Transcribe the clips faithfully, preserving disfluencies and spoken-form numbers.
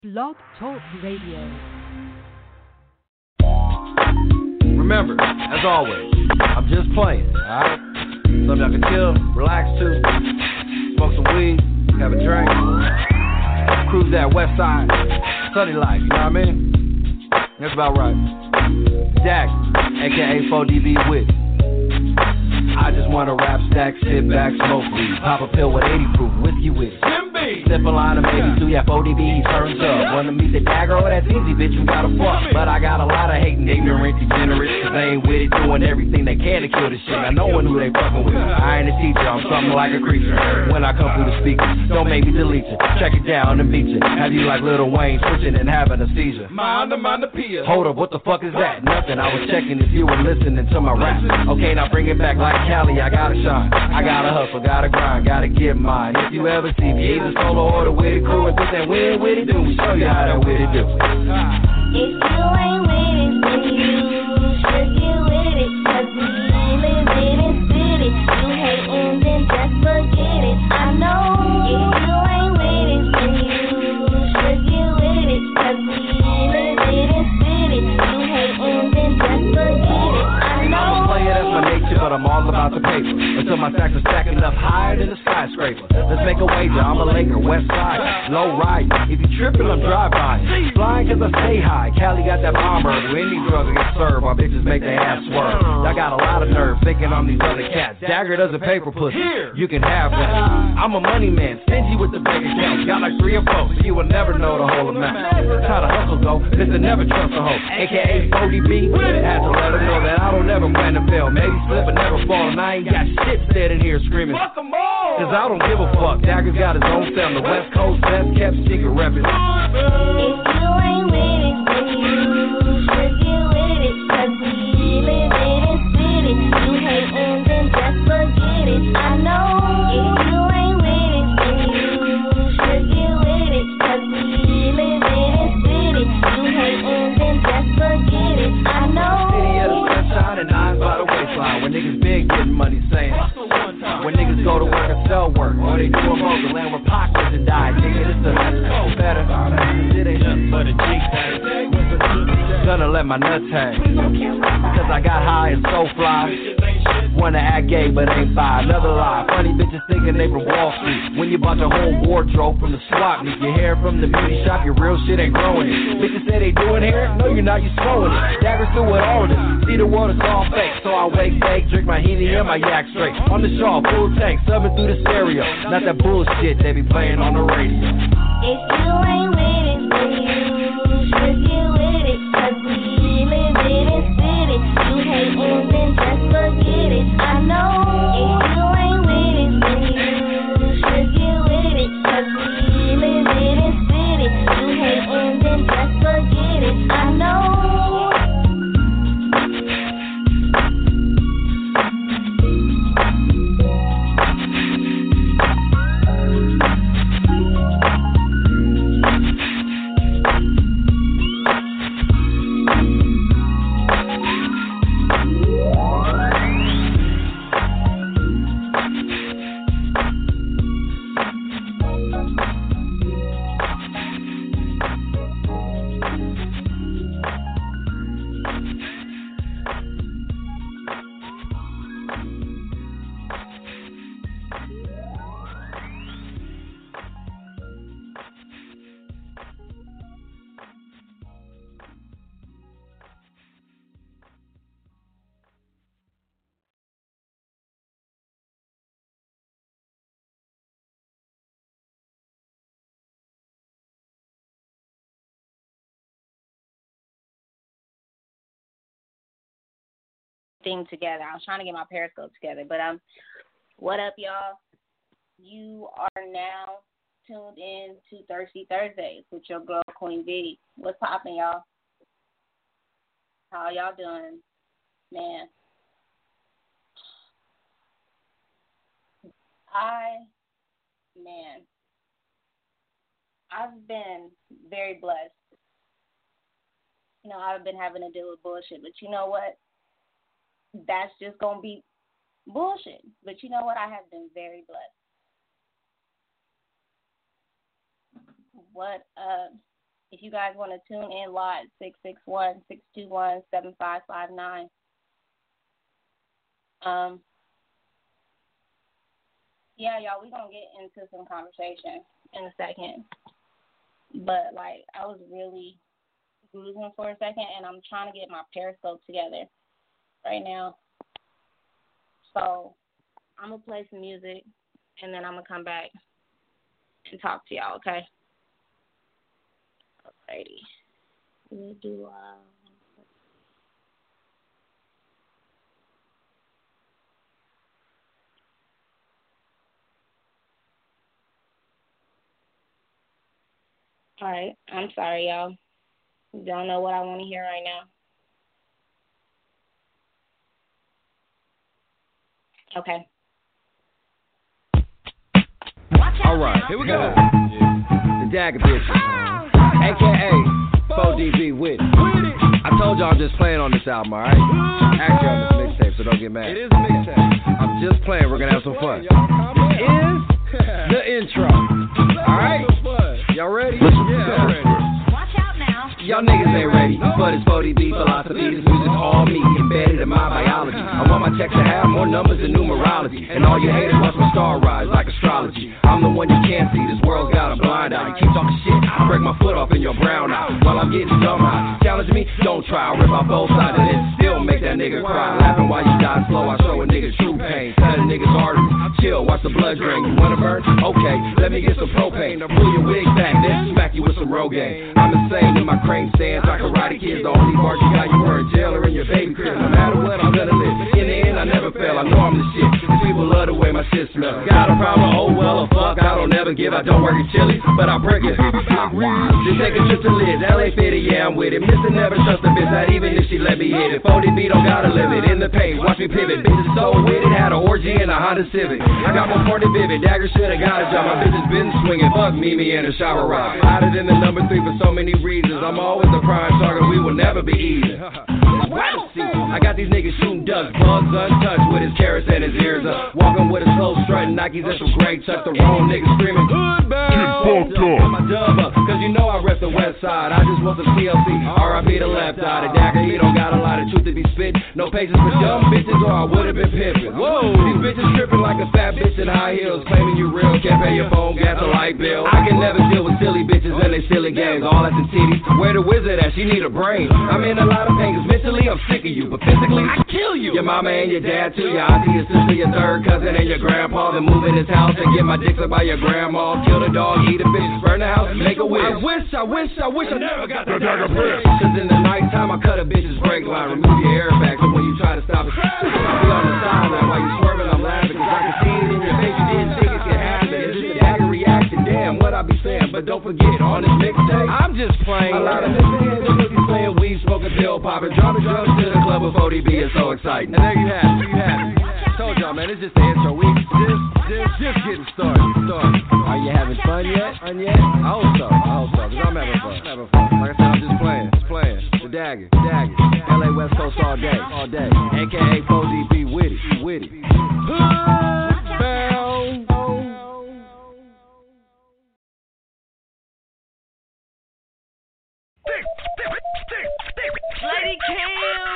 Blog Talk Radio. Remember, as always, I'm just playing, alright? Something y'all can chill, relax to, smoke some weed, have a drink, cruise that west side, sunny life, you know what I mean? That's about right. Dak, aka four D B Wit. I just wanna rap, stack, sit back, smoke weed, pop a pill with eighty proof whiskey with it. Sip a line of maybe two, yeah, four D B, he turns up. Wanna meet the dagger, oh, that's easy, bitch, you gotta fuck. But I got a lot of hating, ignorant, degenerates, cause they ain't with it, doing everything they can to kill this shit. Not knowing who they fucking with. I ain't a teacher, I'm something like a creature. When I come through the speaker, don't make me delete you. Check it down and beat you. Have you like Lil Wayne, switching and having a seizure. Mind the mind the Pia. Hold up, what the fuck is that? Nothing, I was checking if you were listening to my rap. Okay, now bring it back like Cali, I gotta shine. I gotta hustle, gotta grind, gotta get mine. If you ever see me, either solo or the with it, crew, and put that win with it, do we show you how that with it do. If you ain't with it, then you should get with it, cause we live it and spit it. You hatin', then just forget it. I know. If you ain't with it, then you should get with it, cause we live it and spit it. You hatin', then just forget it. I know. I'm a player, that's my nature, but I'm all about the paper. Until my stacks are stacking up higher than a skyscraper. Let's make a wager, I'm a Laker, West Side, low ride. If you trippin', I'm drive-by. Flying cause I stay high. Cali got that bomber, do any drug will get served. Our bitches make their ass swerve. I got a lot of nerve thinking I'm these other cats. Dagger doesn't pay for pussy, you can have one. I'm a money man, stingy with the bank accounts. Got like three or four, so you will never know the whole amount. That's how the hustle go, listen, never trust a hoe. A K A four D B, had to let her know that I don't ever plan to fail. Maybe slip but never fall, and I ain't got shit standing here screaming. Fuck them all, cause I don't give a fuck. Dagger's got his own sound, the West Coast best kept secret reppin'. If you ain't with it, then you should get with it, cause we live it and spit it. You hatin', then just forget it. I know. If you ain't with it, then you should get with it, cause we live it and spit it. You hatin', then just forget it. I know. City of the sunshine and eyes by the waistline. When niggas big getting money saying, when niggas go to work and sell work, or they do a mobile land where Pac lives and died. Nigga, this the cold better. It ain't nothing but a G thing. Gonna let my nuts hang, cause I got high and so fly. Wanna act gay but ain't bi. Another lie. Funny bitches thinking they from Wall Street. When you bought your whole wardrobe from the swap meet, your hair from the beauty shop, your real shit ain't growing it. Bitches say they doing hair, no you're not, you slowing it. Daggers through with all of this. See the world is all fake, so I wake fake, drink my Henny and my yak straight. On the shawl, full tank, subbing through the stereo. Not that bullshit they be playing on the radio. If you ain't with it, then you should get with it, cause we live it and spit it. You hatin', then just forget it. I know. If you ain't with it, then you should get with it, cause we live it and spit it. You hatin', then just forget it. I know. Thing together. I was trying to get my Periscope together, but um, what up, y'all? You are now tuned in to Thirsty Thursdays with your girl Queen V. What's poppin', y'all? How y'all doing, man? I, man, I've been very blessed. You know, I've been having to deal with bullshit, but you know what? That's just going to be bullshit. But you know what? I have been very blessed. What, uh, if you guys want to tune in live, six six one, six two one, seven five five nine. Um, yeah, y'all, we're going to get into some conversation in a second. But, like, I was really losing for a second, and I'm trying to get my Periscope together right now. So I'm going to play some music, and then I'm going to come back and talk to y'all, okay? Alrighty. We'll do, uh, all right. I'm sorry, y'all. Don't know what I want to hear right now. Okay. All right, here we go. The Dagger Bitches, a k a four D B with it. I told y'all I'm just playing on this album, all right? Actually on this mixtape, so don't get mad. It is a mixtape. I'm just playing. We're going to have some fun. This is the intro. All right? Y'all ready? Yeah, I'm ready. Y'all niggas ain't ready, but it's four D B philosophy. This music's all me, embedded in my biology. I want my checks to have more numbers than numerology. And all you haters watch my star rise like astrology. I'm the one you can't see, this world's got a blind eye. You keep talking shit, I break my foot off in your brown eye. While I'm getting dumb high, challenge me, don't try. I'll rip out both sides and then still make that nigga cry. Laughing while you die slow, I show a nigga true pain. Cut a nigga's arteries, chill, watch the blood drain. You wanna burn? Okay, let me get some propane. Now pull your wig back, then smack you with some Rogaine. I'm insane in my crane stance like karate kids. The only part you got, you were in jail or in your baby crib. No matter what, I'm gonna live. In the end, I never fail. I know I'm the shit. These people love the way my shit smells. Got a problem? Oh well, or fuck. I don't ever give. I don't work at Chili's, but I break it. Just take a trip to Liz. L A Fitty, yeah, I'm with it. Mister Never trust a bitch, not even if she let me hit it. four D B don't gotta live it. In the paint, watch me pivot. Bitches so with it, had an orgy in a Honda Civic. I got more part than Vivid. Dagger shoulda got a job. My bitch has been swinging. Fuck Mimi and a shower ride. Hotter than the number three for so many reasons. I'm always a prime target. We will never be easy. I got these niggas shooting ducks, bugs untouched with his carrots and his ears up. Walking with a slow strut, Nikes and some gray chucks. The wrong niggas screaming, good bound. Get my dub up, cause you know I rep the west side. I just want some T L C, R I P the left eye. The Dagger, he don't got a lot of truth to be spit. No patience for dumb bitches or I would've been pimping. Whoa, these bitches tripping like a fat bitch in high heels. Claiming you real, can't pay your phone, gas or light bill. I can never deal with silly bitches and they silly games. All at the titties, where the wizard at? She need a brain. I'm in a lot of pain, cause mentally I'm sick of you. But physically, I kill you. Your mama and your dad too, your auntie, your sister, your third cousin, and your grandpa. Then move in his house and get my dick sucked by your grandma. Kill the dog, eat a bitch, burn the house, make a wish. I wish, I wish, I wish I never got the Dagger Bitch. Cause in the nighttime I cut a bitch's brake line, remove your airbag, so when you try to stop it, I'll be on the sideline while you swerving, I'm laughing. Cause I can see it in your face, you didn't think it could happen. It's just a Dagger reaction, damn, what I be saying. But don't forget, on this mixtape, I'm just playing. A lot of niggas niggas playing weed, smoking, pill popping, dropping drugs to the club with four D B. It's so exciting. And there you have it, there you have it. Told y'all, man, it's just the intro. We just, just, just getting started. started. Are you having fun yet? Fun yet? I hope so. I hope so. Cause I'm having fun. I'm having fun. Like I said, I'm just playing. Just playing. The Dagger. The Dagger. L A West Coast all day. All day. A K A four D B with it. With it. Bound. Lady Cam.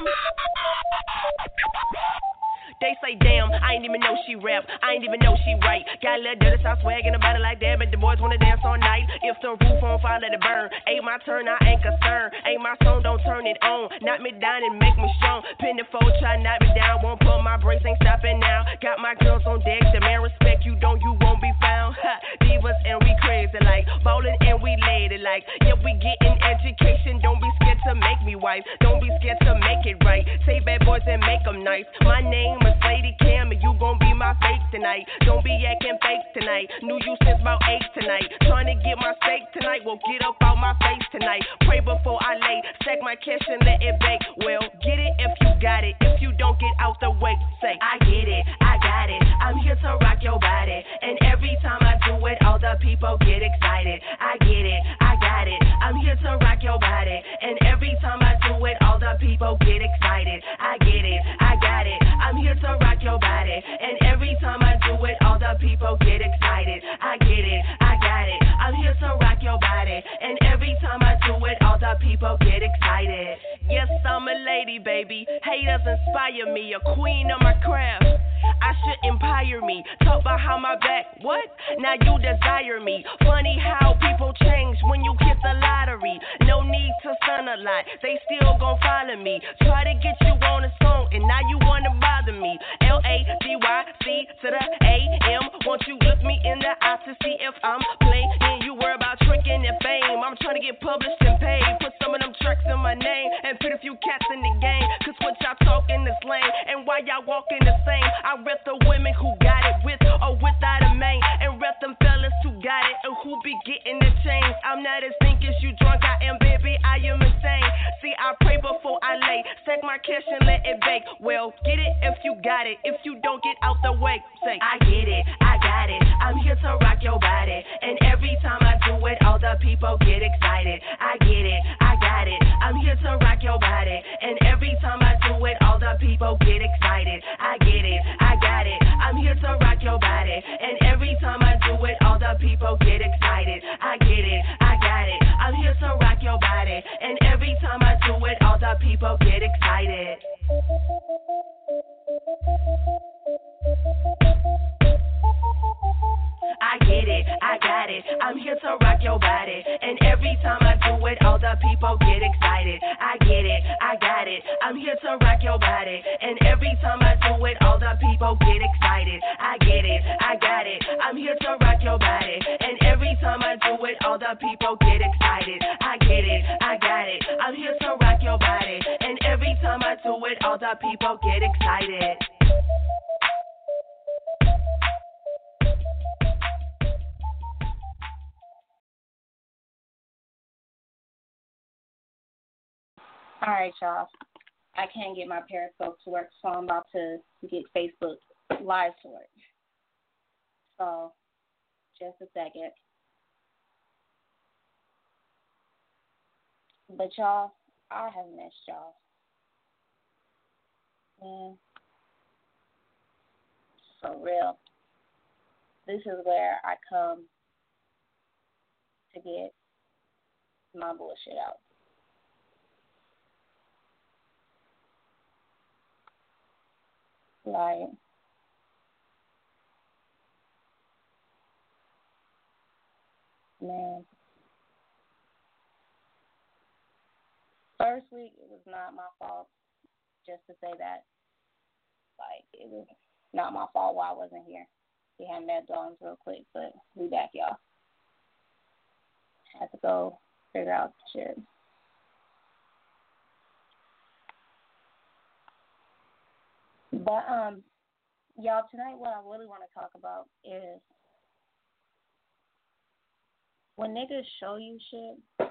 They say, damn, I ain't even know she rap. I ain't even know she write. Got a little dirty stop swagging about it like that, but the boys wanna dance all night. If the roof on fire, let it burn. Ain't my turn, I ain't concerned. Ain't my song, don't turn it on. Knock me down and make me strong. Pin the foe, try knock me down. Won't put my brakes, ain't stopping now. Got my girls on deck, the man respect you, don't you won't be found. Ha, divas and we crazy like ballin' and we lady like. Yeah, we getting education, don't be scared to make me wife. Don't be scared to make it right. Say bad boys and make them nice. My name is Lady Cam and you gon' be my fake tonight. Don't be acting fake tonight. Knew you since about eight tonight. Trying to get my steak tonight. Well, get up out my face tonight. Pray before I lay. Stack my cash and let it bake. Well, get it if you got it. If you don't, get out the way. Say, I get it, I got it. I'm here to rock your body. And every time I do it, all the people get excited. I get it, I got it. I'm here to rock your body. And every time I do it, all the people get excited. I get it, I got it. I'm here to rock your body. And every time I do it, all the people get excited. I get it, I got it. I'm here to rock your body. And every time I do people get excited. Yes, I'm a lady, baby. Haters inspire me, a queen of my craft. I should empire me. Talk about how my back, what? Now you desire me. Funny how people change when you hit the lottery. No need to stun a lot, they still gon' follow me. Try to get you on a song, and now you wanna bother me. L A D Y C to the A M. Won't you look me in the eye to see if I'm playing? You worry about tricking and fame. I'm trying to get published and paid. Put some of them tracks in my name and put a few cats in the game. Cause what y'all talking is lame, and why y'all walking the same? I rep the women who got it with or without a man, and rep them fellas who got it and who be getting the chains. I'm not as think as you drunk, I am, baby, I am insane. See, I pray before I lay, stack my cash and let it bake. Well, get it if you got it, if you don't get out the way, say, I get it, I got it, I'm here to rock your body, and every time I do it, all the people get excited. I get it, I got it, I'm here to rock your body, and every time I do it, all the people get excited. I get it, I got it, I'm here to rock your body, and every time I do it, all the people get excited. I get it, I got it, I'm here to rock your body, and every time I do it, all the people get excited. I get it, I got it, I'm here to rock your body, and every time I do it, all the people get excited. I get it, I got it, I'm here to rock your body, and every time I do it, all the people get excited. I get it, I got it, I'm here to rock your body, and every time I do it, all the people get excited. I get it, I got it, I'm here to rock your body, and every time I do it, all the people get excited. All right, y'all. I can't get my Periscope to work, so I'm about to get Facebook Live to work. So, just a second. But y'all, I have missed y'all. Man, for real. This is where I come to get my bullshit out. Like, man, first week it was not my fault. Just to say that, like, it was not my fault why I wasn't here. We had that dogs real quick, but we back, y'all. Had to go figure out the shit. But, um, y'all, tonight what I really want to talk about is when niggas show you shit,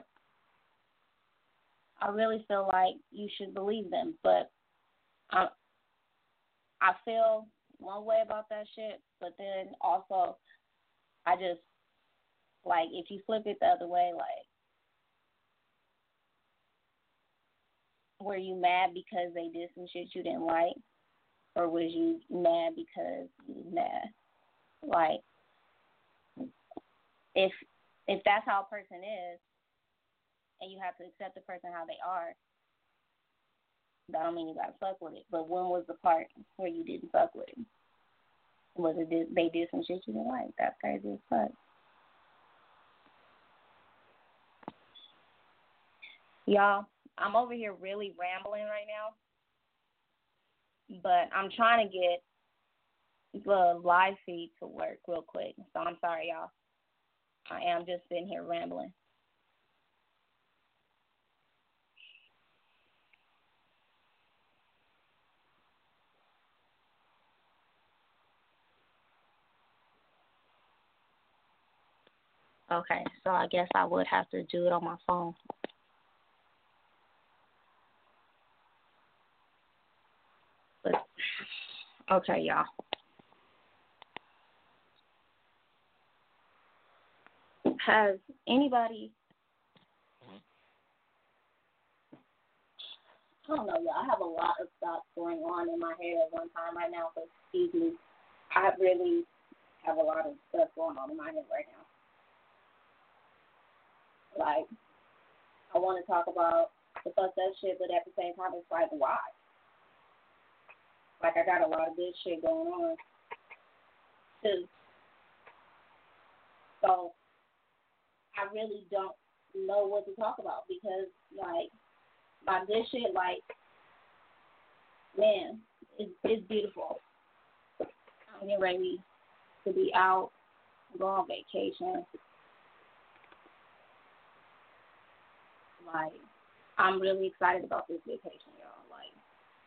I really feel like you should believe them. But I, I feel one way about that shit, but then also I just, like, if you flip it the other way, like, were you mad because they did some shit you didn't like? Or was you mad because you was mad? Like, if if that's how a person is, and you have to accept the person how they are, that don't mean you gotta fuck with it. But when was the part where you didn't fuck with it? Was it they did some shit you didn't like? That's crazy as fuck. Y'all, I'm over here really rambling right now. But I'm trying to get the live feed to work real quick. So I'm sorry, y'all. I am just sitting here rambling. Okay, so I guess I would have to do it on my phone. But, okay, y'all. Has anybody, I don't know, y'all, I have a lot of stuff going on in my head at one time right now, so excuse me. I really have a lot of stuff going on in my head right now. Like, I want to talk about the fucked up shit, but at the same time, it's like, why? Like, I got a lot of good shit going on, too. So, I really don't know what to talk about because, like, my good shit, like, man, it's, it's beautiful. I'm getting ready to be out, go on vacation. Like, I'm really excited about this vacation, y'all. Like,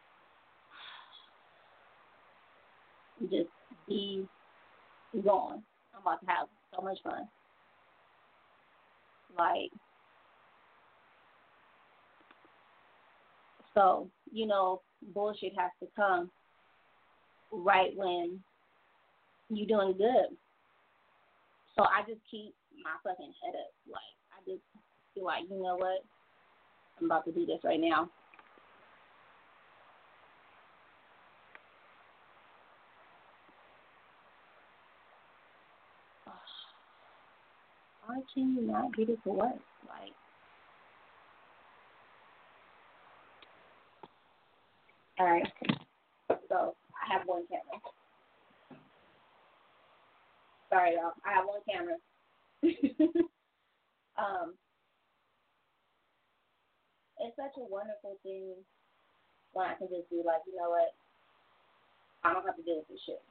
just be gone. I'm about to have so much fun. Like, so, you know, bullshit has to come right when you're doing good. So I just keep my fucking head up. Like, I just feel like, you know what? I'm about to do this right now. Why can you not get it to work? Like, all right. So I have one camera. Sorry, y'all. I have one camera. um, it's such a wonderful thing when I can just be like, you know what? I don't have to deal with this shit.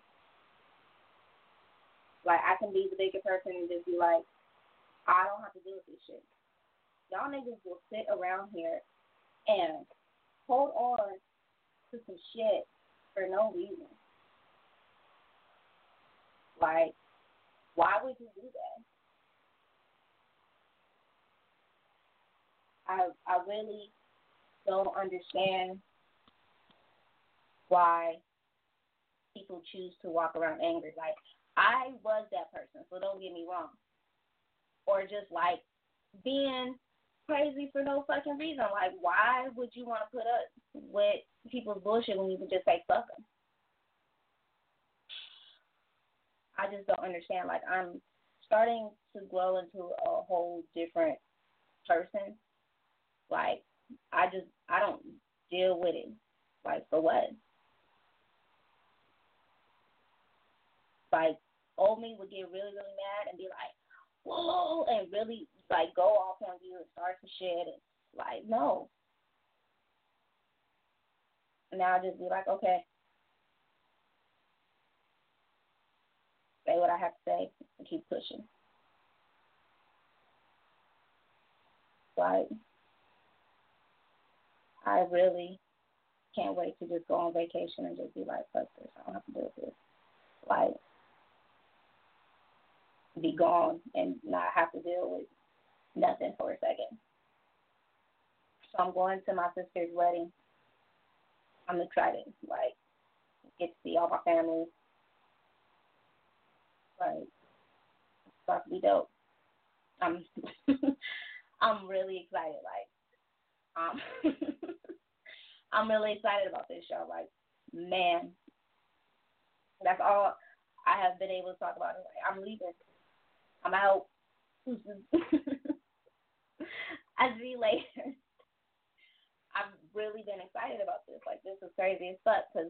Like, I can be the bigger person and just be like, I don't have to deal with this shit. Y'all niggas will sit around here and hold on to some shit for no reason. Like, why would you do that? I I really don't understand why people choose to walk around angry. Like, I was that person, so don't get me wrong. Or just, like, being crazy for no fucking reason. Like, why would you want to put up with people's bullshit when you can just say fuck them? I just don't understand. Like, I'm starting to grow into a whole different person. Like, I just, I don't deal with it. Like, for what? Like, old me would get really, really mad and be like, whoa, and really, like, go off on you and start some shit. And, like, no. And now I just be like, okay. Say what I have to say and keep pushing. Like, I really can't wait to just go on vacation and just be like, fuck this, I don't have to deal with this. Like, be gone and not have to deal with nothing for a second. So I'm going to my sister's wedding. I'm excited. Like, get to see all my family. Like, it's about to be dope. I'm I'm really excited. Like, um, I'm really excited about this show. Like, man, that's all I have been able to talk about. Like, I'm leaving. I'm out. I'll see you later. I've really been excited about this. Like, this is crazy as fuck because,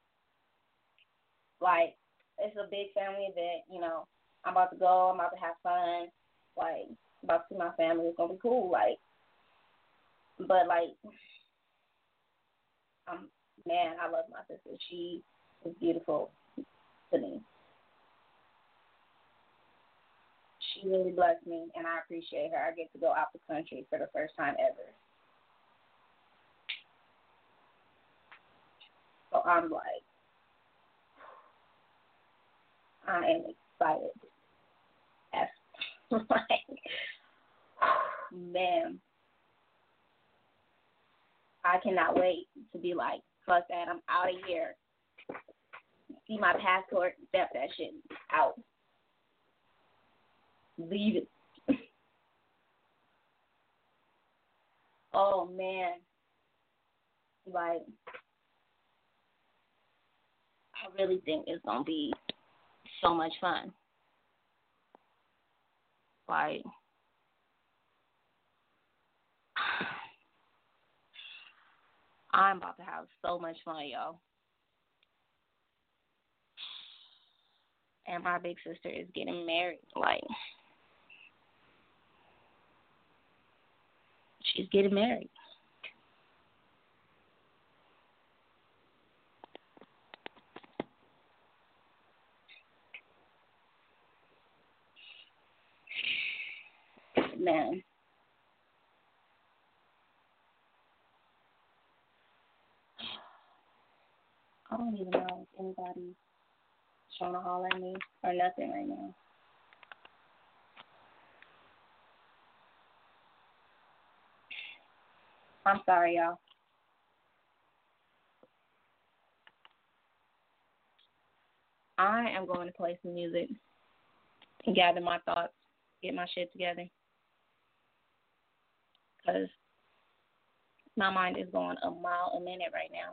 like, it's a big family event. You know, I'm about to go. I'm about to have fun. Like, I'm about to see my family. It's going to be cool. Like, but, like, um, man, I love my sister. She is beautiful to me. She really blessed me, and I appreciate her. I get to go out the country for the first time ever. So I'm like, I am excited. As, like, man, I cannot wait to be like, fuck that, I'm out of here. See my passport, step that shit out. Leave it. Oh, man. Like, I really think it's going to be so much fun. Like, I'm about to have so much fun, y'all. And my big sister is getting married. Like, she's getting married. Man. I don't even know if anybody's trying to holler at me or nothing right now. I'm sorry, y'all. I am going to play some music and gather my thoughts, get my shit together. Because my mind is going a mile a minute right now.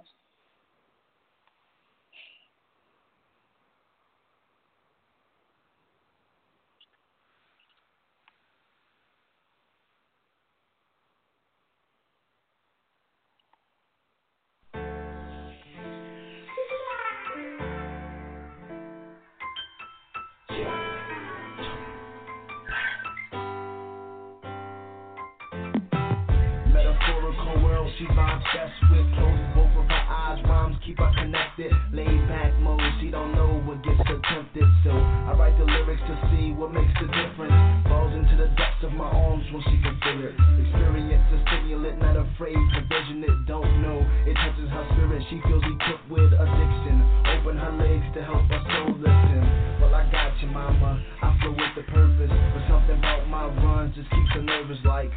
She's my obsessed with, closes both of her eyes, rhymes keep her connected. Laid back mode, she don't know what gets her tempted. So I write the lyrics to see what makes the difference. Falls into the depths of my arms when she can feel it. Experience a stimulant, not afraid to vision it. Don't know, it touches her spirit. She feels equipped with addiction. Open her legs to help her soul listen. Well, I got you, mama. I flow with the purpose, but something about my runs just keeps her nervous like.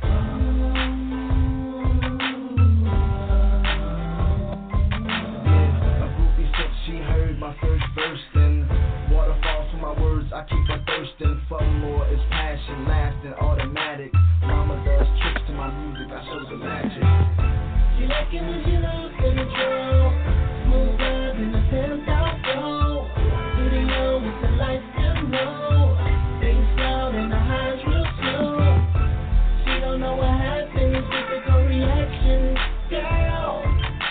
She heard my first verse, then waterfalls from my words, I keep her thirsting for more. It's passion, lasting, automatic. Mama does tricks to my music, I show the magic. She like it when she lose control. Smooth up in the ten thousand flow. Studio with the lights still low. Bass loud and the highs real slow. She don't know what happens, typical reaction. Girl,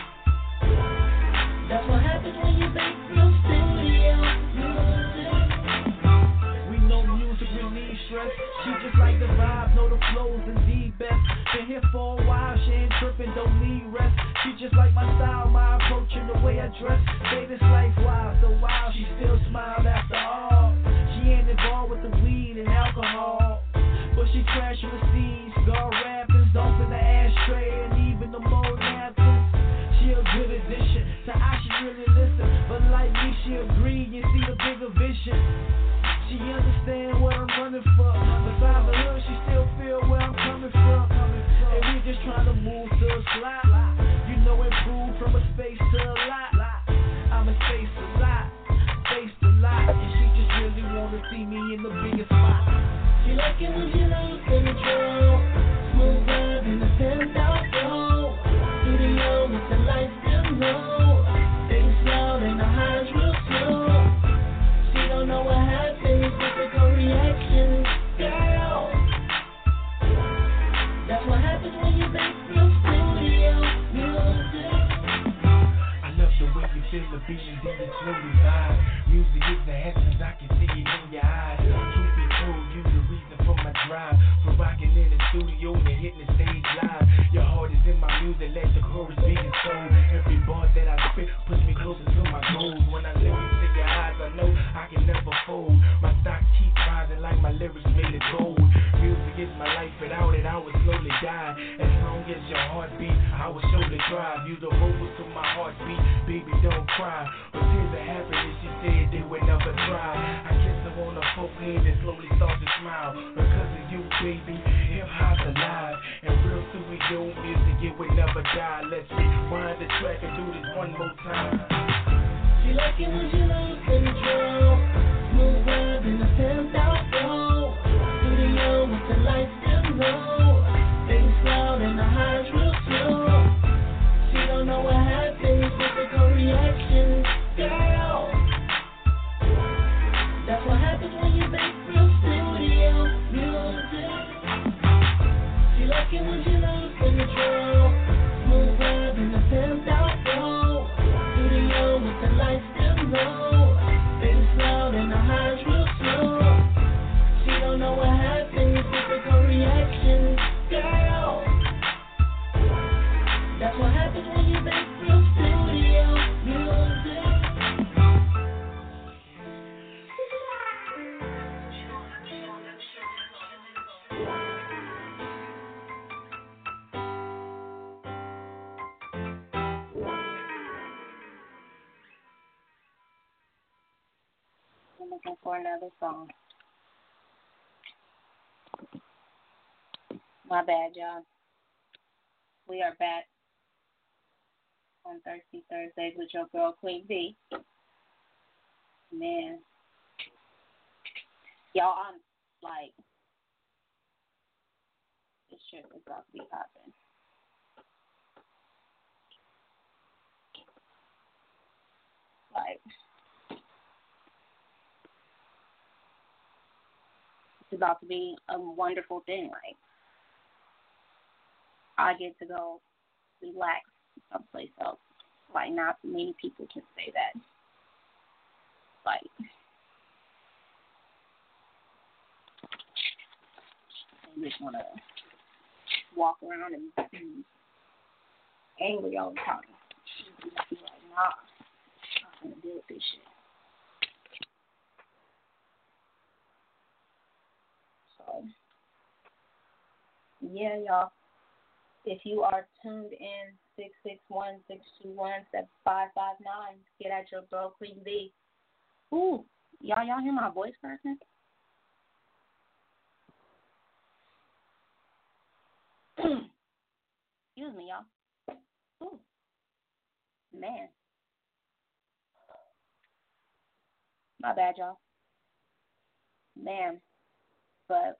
that's what happens when you make real studio music. We know music relieves stress. She just like the vibe, know the flows and the best. Been here for a while, she ain't tripping, don't need rest. She just like my style, my approach and the way I dress. Say this life wild, so wild, she still smiled after all. She ain't involved with the weed and alcohol, but she trashing the seeds, cigar rappers, dumping the ashtray, and even the mold napkins. She a good addition, so I should really listen. But like me, she agree and see the bigger vision. She understand what I'm running for. Besides the hood, she still feel where I'm coming from. And we just trying to move to a slot. You know, improve from a space to a lot. I'm a space a lot, space a lot. And she just really wanna see me in the biggest spot. She like it when she lose control. Smooth up in the ten thousand flow. Studio with the lights still low. Bass loud and the highs real slow. She don't know what happens, typical reaction. Girl, that's what happens when you make real studio music. I love the way you feel the beat and then you slowly vibe. Music is the essence, I can see it in your eyes. Truth be told, you the reason for my drive. For rocking in the studio and hitting the stage live. Your heart is in my music, let the chorus be in soul. Every bar that I spit puts me closer to my goals. When I look into your eyes, I know I can never fold. My stock keeps rising like my lyrics made of gold. Music is my life, without it I would slowly die. As long as your heart beat, I will surely drive. You the vocals to my heartbeat, baby don't cry. But tears of happiness, she said they would never try. I kiss her on her forehead and slowly start to smile. Because of you, baby, hip hop's alive. And real studio music, it would never die. Let's rewind the track and do this one more time. She like it when she lose control. Smooth up in the ten thousand flow. Studio with the lights still low. Bass loud and the highs real slow. She don't know what happens, typical reaction. Girl, that's what happens when you make real studio music. She like it when she lose control. Smooth up in the ten thousand. looking for another song. My bad, y'all. We are back on Thirsty Thursdays with your girl, Queen B. Man. Y'all, I'm like, this shit is about to be popping. Like, it's about to be a wonderful thing. Like, I get to go relax someplace else. Like, not many people can say that. Like, they just want to walk around and be angry all the time. Be like, nah, I'm not going to deal with this shit. So, yeah, y'all. If you are tuned in, six six one, six two one, seven five five nine, get at your girl, Queen B. Ooh, y'all, y'all hear my voice person? Excuse me, y'all. Ooh, man. My bad, y'all. Man, but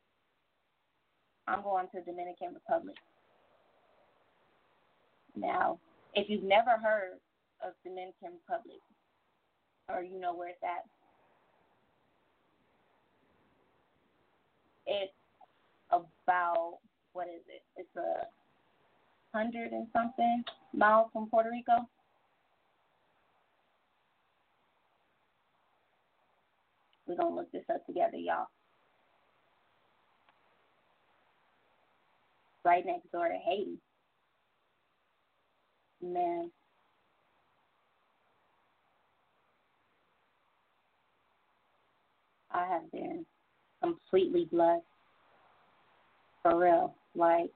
I'm going to Dominican Republic. Now, if you've never heard of Dominican Republic, or you know where it's at, it's about, what is it? It's a hundred and something miles from Puerto Rico. We're going to look this up together, y'all. Right next door to Haiti. Man. I have been completely blessed. For real. Like,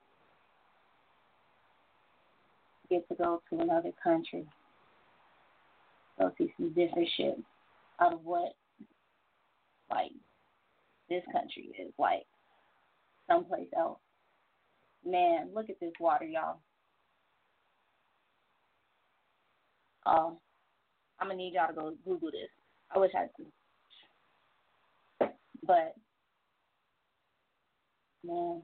get to go to another country. Go see some different shit out of what, like, this country is. Like, someplace else. Man, look at this water, y'all. Um, I'm going to need y'all to go Google this. I wish I could. But, man.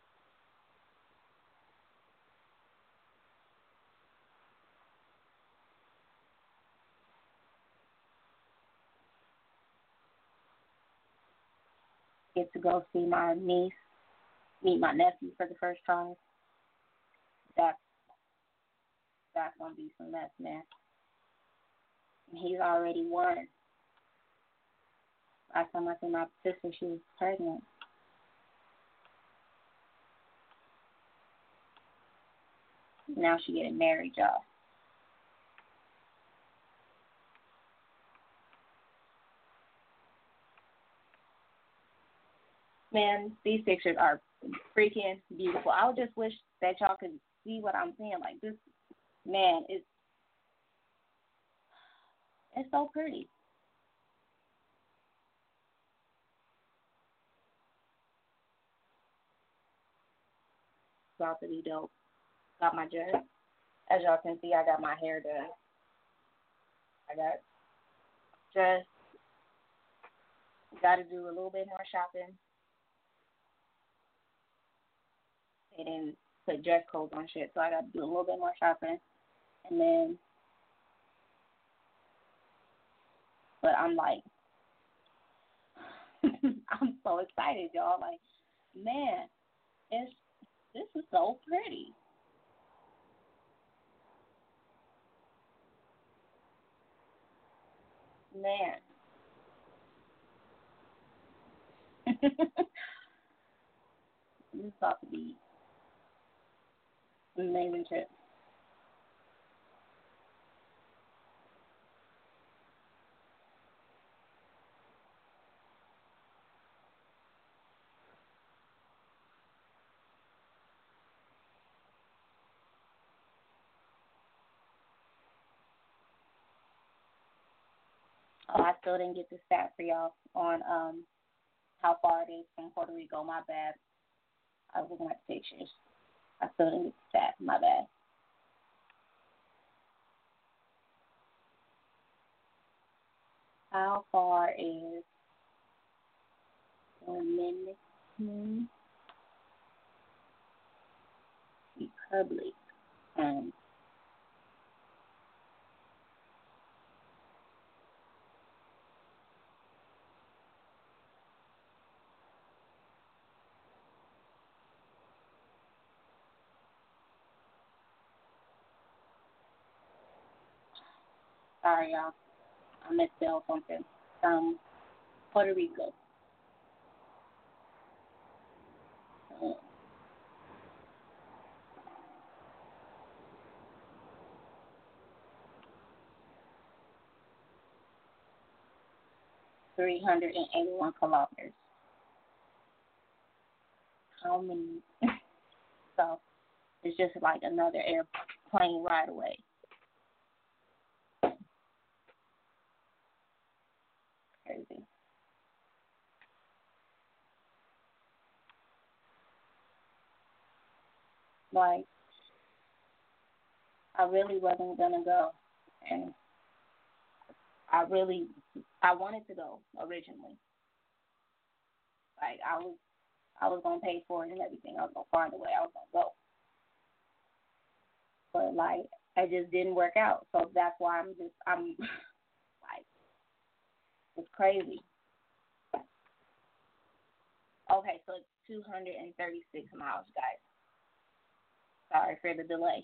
Get to go see my niece, meet my nephew for the first time. That's, that's going to be some mess, man. He's already won. Last time I seen my sister, she was pregnant. Now she getting married, y'all. Man, these pictures are freaking beautiful. I would just wish that y'all could see what I'm seeing. Like, this, man, it's, it's so pretty. About to be dope. Got my dress. As y'all can see, I got my hair done. I got dressed. Got to do a little bit more shopping. They didn't put dress codes on shit, so I got to do a little bit more shopping. And then, but I'm like, I'm so excited, y'all. Like, man, it's, this is so pretty. Man. This is about to be an amazing trip. Oh, I still didn't get the stat for y'all on um how far it is from Puerto Rico. My bad. I was looking at the pictures. I still didn't get the stat. My bad. How far is Dominican Republic? Um, sorry, y'all. I misspelled something. Um, Puerto Rico. Uh, three hundred eighty-one kilometers. How many? So it's just like another airplane ride away. Crazy. Like, I really wasn't gonna go, and I really, I wanted to go originally. Like, I was, I was gonna pay for it and everything. I was gonna find a way. I was gonna go, but like, it just didn't work out. So that's why I'm just, I'm like, it's crazy. Okay, so it's two hundred thirty-six miles, guys. Sorry for the delay.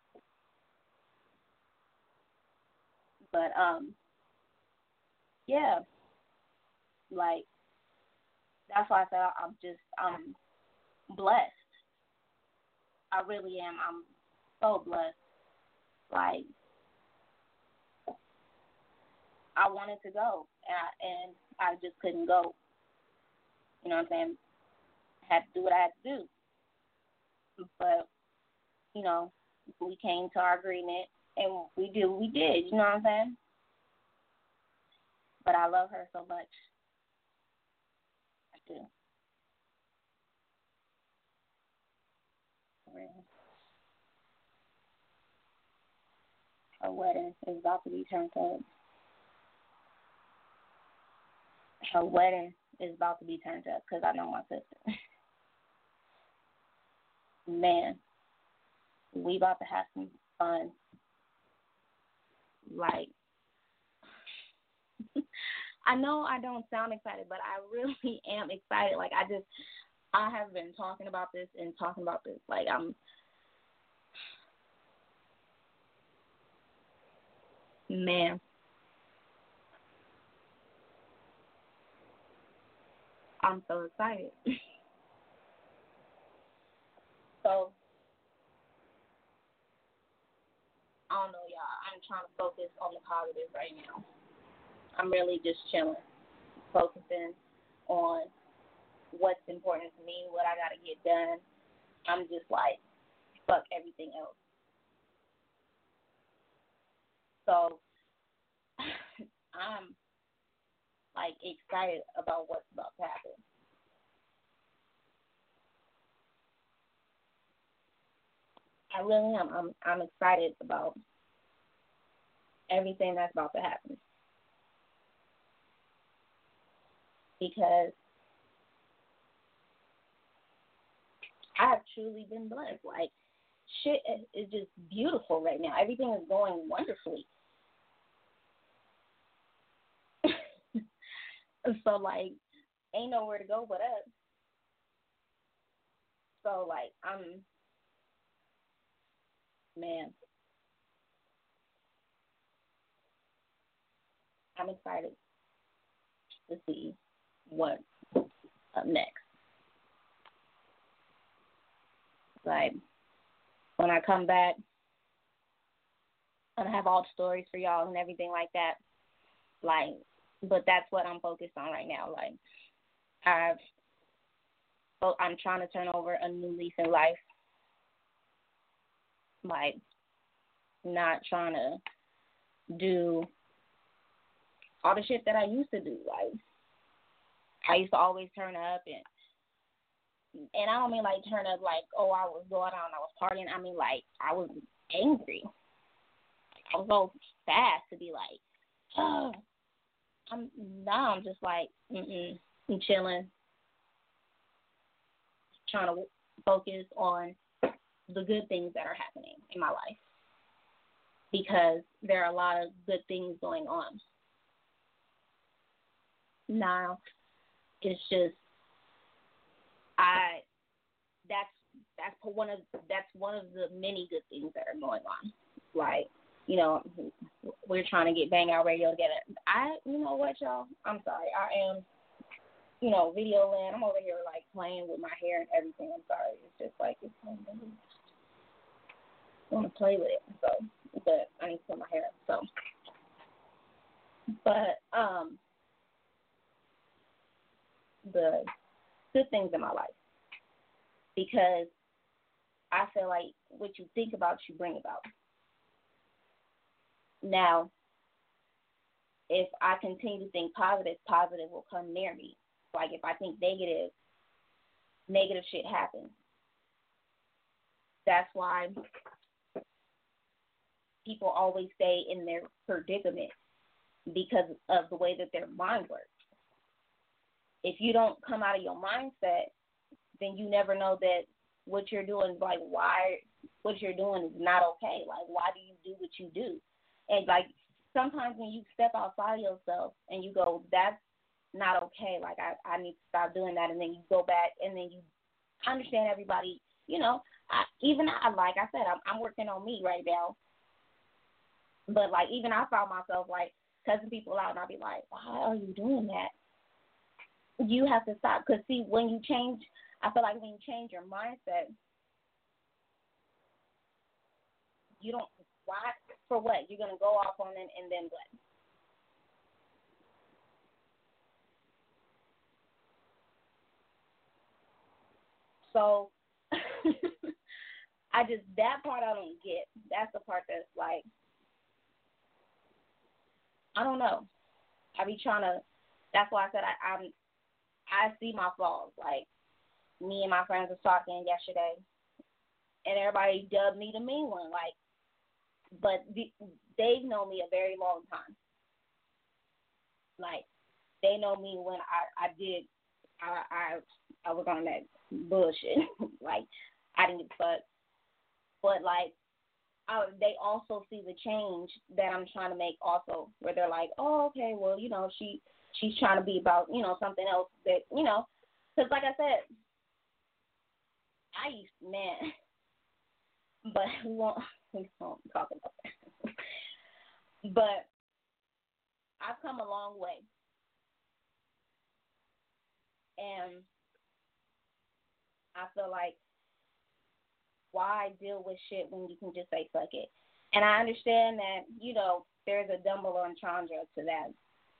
But, um, yeah, like, that's why I said I'm just, I'm blessed. I really am. I'm so blessed. Like, I wanted to go, and I, and I just couldn't go. You know what I'm saying? I had to do what I had to do. But, you know, we came to our agreement, and we did what we did. You know what I'm saying? But I love her so much. I do. For real. Her wedding is about to be turned up. Her wedding is about to be turned up because I know my sister. Man, we about to have some fun. Like, I know I don't sound excited, but I really am excited. Like, I just, I have been talking about this and talking about this. Like, I'm, man, I'm so excited. So, I don't know, y'all. I'm trying to focus on the positive right now. I'm really just chilling, focusing on what's important to me, what I got to get done. I'm just like, fuck everything else. So, I'm, like, excited about what's about to happen. I really am. I'm, I'm excited about everything that's about to happen. Because I have truly been blessed. Like, shit is just beautiful right now. Everything is going wonderfully. So, like, ain't nowhere to go but up. So, like, I'm, man, I'm excited to see what's up next. Like, when I come back, I'm going to have all the stories for y'all and everything like that. Like, but that's what I'm focused on right now. Like, I've, so I'm trying to turn over a new leaf in life. Like, not trying to do all the shit that I used to do. Like, I used to always turn up, and and I don't mean like turn up like, oh, I was going out and I was partying. I mean like I was angry. I was so fast to be like, oh, I'm now I'm just like, mm-mm, I'm chilling, trying to focus on the good things that are happening in my life, because there are a lot of good things going on. Now, it's just I that's that's one of that's one of the many good things that are going on. Like, you know, we're trying to get Bang Out Radio together. I, you know what, y'all? I'm sorry. I am, you know, video land. I'm over here like playing with my hair and everything. I'm sorry. It's just like it's I want to play with it. So, but I need to put my hair up. So, but um, the good things in my life, because I feel like what you think about, you bring about. Now, if I continue to think positive, positive will come near me. Like if I think negative, negative shit happens. That's why people always stay in their predicament, because of the way that their mind works. If you don't come out of your mindset, then you never know that what you're doing, like why what you're doing is not okay. Like, why do you do what you do? And like sometimes when you step outside of yourself and you go, that's not okay. Like I, I need to stop doing that. And then you go back and then you understand everybody, you know, I, even I, like I said, I'm, I'm working on me right now. But like, even I found myself like cussing people out, and I'll be like, why are you doing that? You have to stop. Because see, when you change, I feel like when you change your mindset, you don't, why, for what? You're going to go off on it and then what? So, I just, that part I don't get. That's the part that's like, I don't know. I be trying to, that's why I said I, I'm, I see my flaws. Like, me and my friends was talking yesterday, and everybody dubbed me the mean one. Like, but the, they've known me a very long time. Like, they know me when I, I did, I, I, I was on that bullshit. Like, I didn't give a fuck. But, like, I, they also see the change that I'm trying to make also, where they're like, oh, okay, well, you know, she she's trying to be about, you know, something else that, you know, because like I said, I used to, man, but we won't, we won't talk about that. But I've come a long way. And I feel like, why deal with shit when you can just say fuck it? And I understand that, you know, there's a double entendre to that.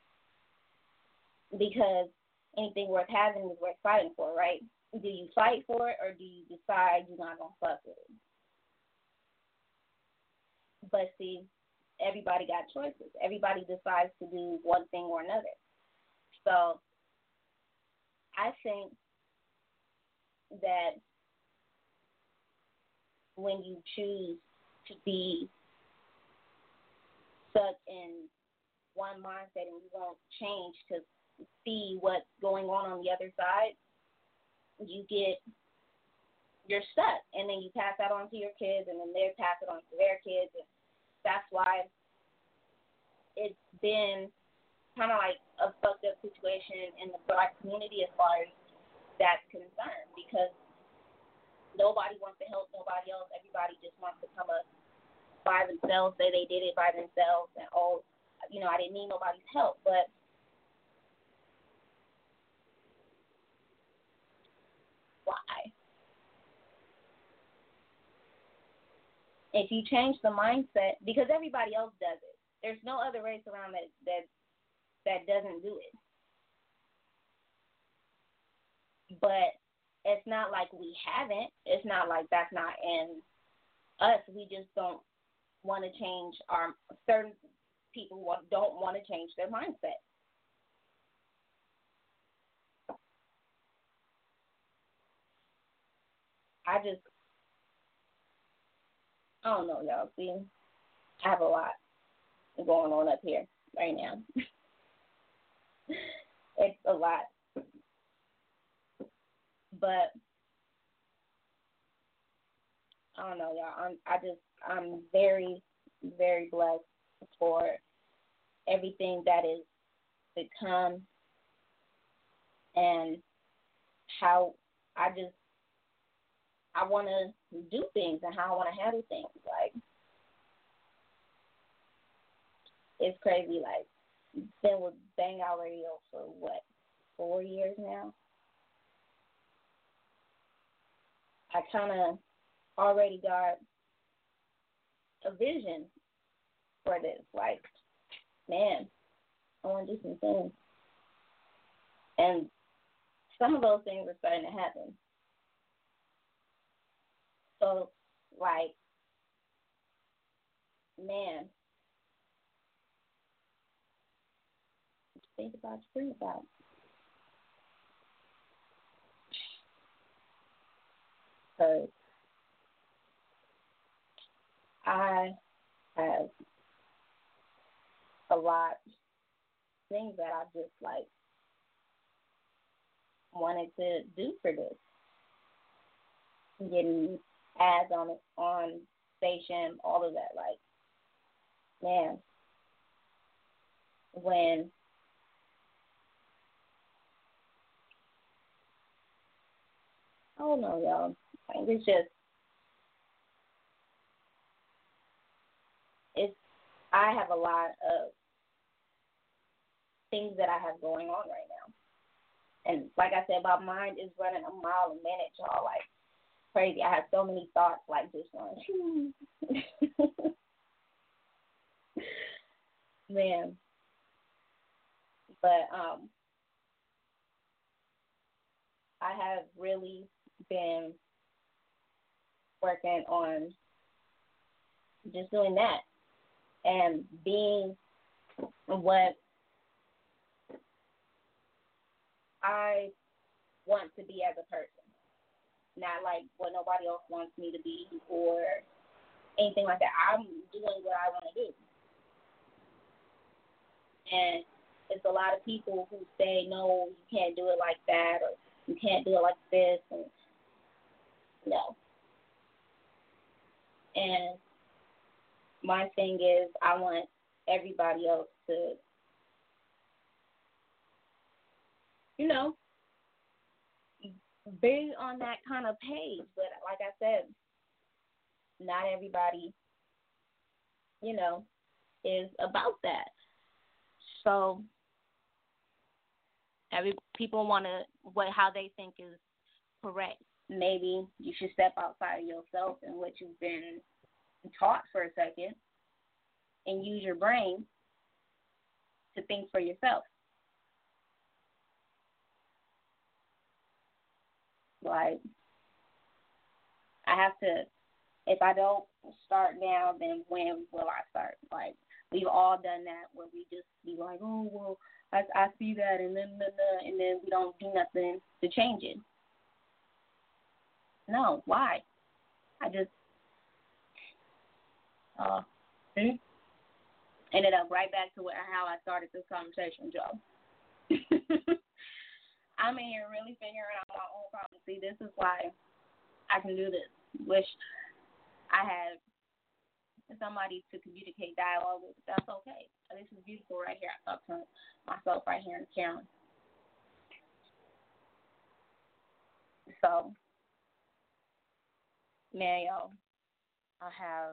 Because anything worth having is worth fighting for, right? Do you fight for it, or do you decide you're not going to fuck with it? But see, everybody got choices. Everybody decides to do one thing or another. So I think that when you choose to be stuck in one mindset and you won't change to see what's going on on the other side, you get, you're stuck. And then you pass that on to your kids, and then they pass it on to their kids. And that's why it's been kind of like a fucked up situation in the black community as far as that's concerned, because nobody wants to help nobody else. Everybody just wants to come up by themselves, say they did it by themselves, and, oh, you know, I didn't need nobody's help. But why? If you change the mindset, because everybody else does it. There's no other race around that that, that doesn't do it. But it's not like we haven't. It's not like that's not in us. We just don't want to change our certain people want, don't want to change their mindset. I just, I don't know, y'all. See, I have a lot going on up here right now. It's a lot. But I don't know, y'all. I'm I just I'm very, very blessed for everything that is to come and how I just I wanna do things and how I wanna handle things. Like, it's crazy, like been with Bang Out Radio for what, four years now? I kind of already got a vision for this. Like, man, I want to do some things. And some of those things are starting to happen. So, like, man, think about, think about. Because I have a lot of things that I just like wanted to do for this. Getting ads on it, on station, all of that. Like, man, when I don't know, y'all. Like, it's just, it's, I have a lot of things that I have going on right now. And like I said, my mind is running a mile a minute, y'all. Like, crazy. I have so many thoughts, like, just going, man. But um, I have really been working on just doing that and being what I want to be as a person. Not like what nobody else wants me to be or anything like that. I'm doing what I want to do. And it's a lot of people who say, no, you can't do it like that, or you can't do it like this, and no. And my thing is, I want everybody else to, you know, be on that kind of page. But like I said, not everybody, you know, is about that. So every people want to what how they think is correct. Maybe you should step outside of yourself and what you've been taught for a second and use your brain to think for yourself. Like, I have to, if I don't start now, then when will I start? Like, we've all done that where we just be like, oh, well, I, I see that, and then, and then we don't do nothing to change it. No, why? I just, uh, hmm? ended up right back to where, how I started this conversation, Joe. I'm in here really figuring out my own problems. See, this is why I can do this. Wish I had somebody to communicate dialogue with. That's okay. This is beautiful right here. I talk to myself right here in the camera. So, man, yo, I have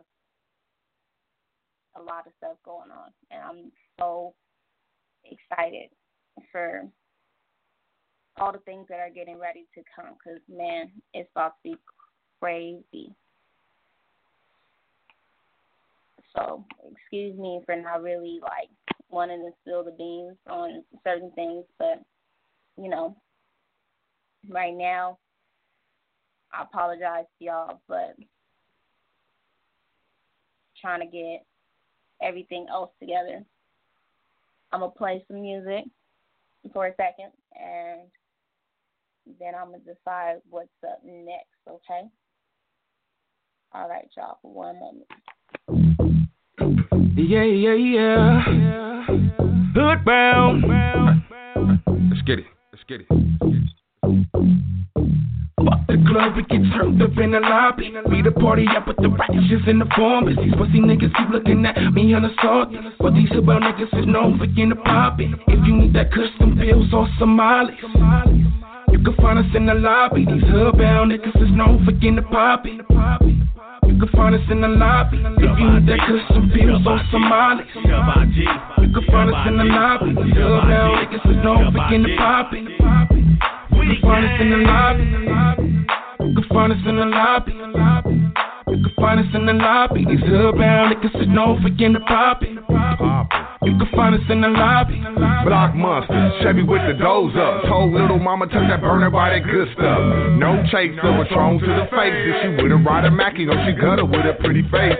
a lot of stuff going on, and I'm so excited for all the things that are getting ready to come, because, man, it's about to be crazy. So, excuse me for not really, like, wanting to spill the beans on certain things, but, you know, right now, I apologize to y'all, but trying to get everything else together I'm going to play some music for a second, and then I'm going to decide what's up next, okay? All right, y'all, for one moment. Yeah, yeah, yeah. Hood bound. Let's get it. Let's get it. Fuck the club, we get turned up in the lobby. We the party up with the righteous in the form. These pussy niggas keep looking at me on the salt. But these about niggas is known for getting poppin'. If you need that custom bills or Somalis, you can find us in the lobby. These hood-bound niggas is known for getting poppin'. You can find us in the lobby. If you need that custom bills or Somalis, you can find us in the lobby. These hood-bound niggas is known for getting poppin'. You can find us in the lobby. You can find us in the lobby. You can find us in the lobby. These hood-bound niggas is known for getting poppin'. You can find us in the lobby. Block monsters, Chevy with the doors up. Told little mama tuck that burner by that good stuff. No chaser, Patron to the face. If she with a rider Mackie, oh she gutter with a pretty face.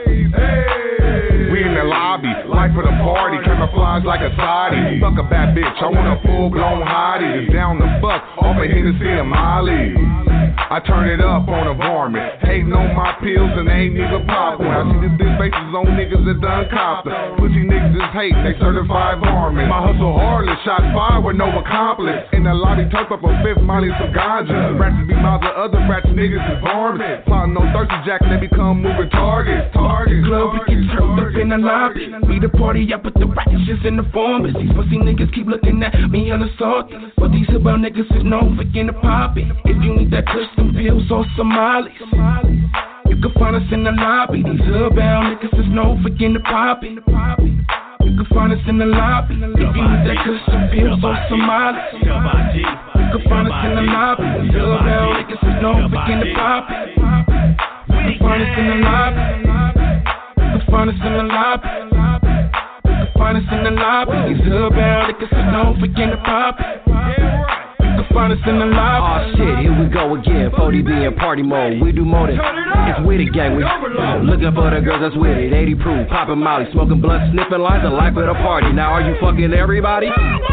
We in the lobby, life for the party, camouflage like a side. Fuck a bad bitch, I want a full blown hottie. It's down the fuck, off a Hennessy and Molly. I turn it up on a varmint. Hating on my pills and they ain't even pop. When I see this bitch faces on niggas that done copped. Pussy niggas is hating, they certified varmint. My hustle hardly shot fire with no accomplice. In the lobby, turf up a fifth, Molly some ganja. Rats be mouths of other rats, niggas is varmint. Plotting no thirsty jack, they become moving targets. Targets. Club, we get turned up in the lobby. We the party up with the righteous in the form. These pussy niggas keep looking at me on the salt. But these about niggas is known for getting poppin'. If you need that custom bills or Somalis, you can find us in the lobby. These hood-bound niggas is known for getting poppin'. You can find us in the lobby. If you need that custom bills or Somalis, you can find us in the lobby. These hood-bound niggas is known for getting poppin'. You can find us in the lobby. You can find us in the lobby. You can find us in the lobby. These hood-bound niggas is known for getting poppin'. Find us in the lobby. Oh shit, here we go again. forty B in party mode. We do more than it's with it, gang. We looking for the girls that's with it. eighty proof, popping Molly, smoking blunt, sniffing lines of life at a party. Now are you fucking everybody?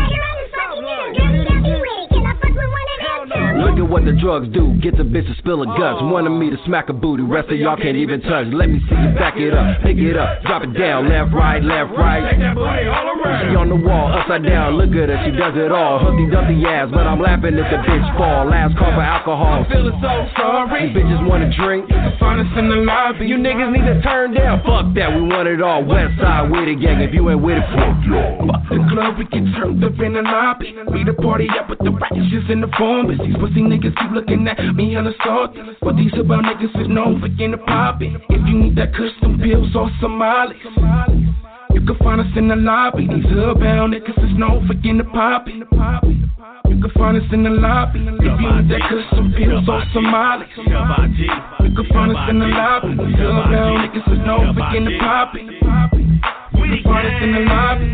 Look at what the drugs do. Get the bitch to spill her guts. One of me to smack a booty. Rest of y'all can't even touch. Let me see you back it up. Pick it up. Drop it down. Left, right, left, right. She on the wall. Upside down. Look at her. She does it all. Humpty Dumpty ass. But I'm laughing at the bitch fall. Last call for alcohol. Feeling so sorry. These bitches wanna drink. You can find us in the lobby. You niggas need to turn down. Fuck that. We want it all. West side with it, gang. If you ain't with it, fuck y'all. Fuck the club. We get turned up in the lobby. We the party up with the righteous in the form. These pussy niggas keep looking at me on the salt. But these about niggas is known for getting poppin'. If you need that custom bills or Somalis, you can find us in the lobby. These hood-bound niggas is known for getting poppin'. You can find us in the lobby. If you need that custom bills or Somalis, you can find us in the lobby. These hood-bound niggas is known for getting poppin'. You can find us in the lobby.